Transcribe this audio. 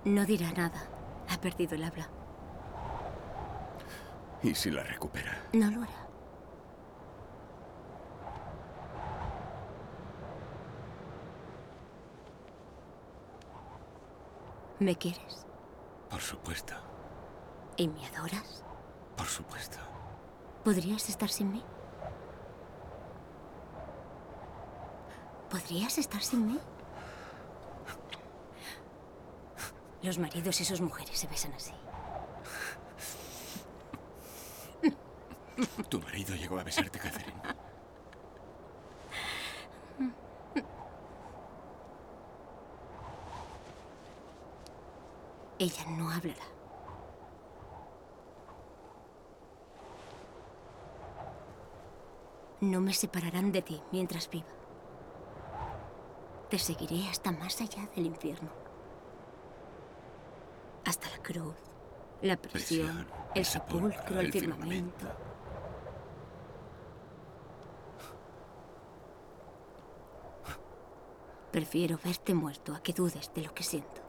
No dirá nada. Ha perdido el habla. ¿Y si la recupera? No lo hará. ¿Me quieres? Por supuesto. ¿Y me adoras? Por supuesto. ¿Podrías estar sin mí? ¿Podrías estar sin mí? Los maridos y sus mujeres se besan así. ¿Tu marido llegó a besarte, Catherine? Ella no hablará. No me separarán de ti mientras viva. Te seguiré hasta más allá del infierno. Hasta la cruz, la prisión, el sepulcro, el firmamento. Prefiero verte muerto a que dudes de lo que siento.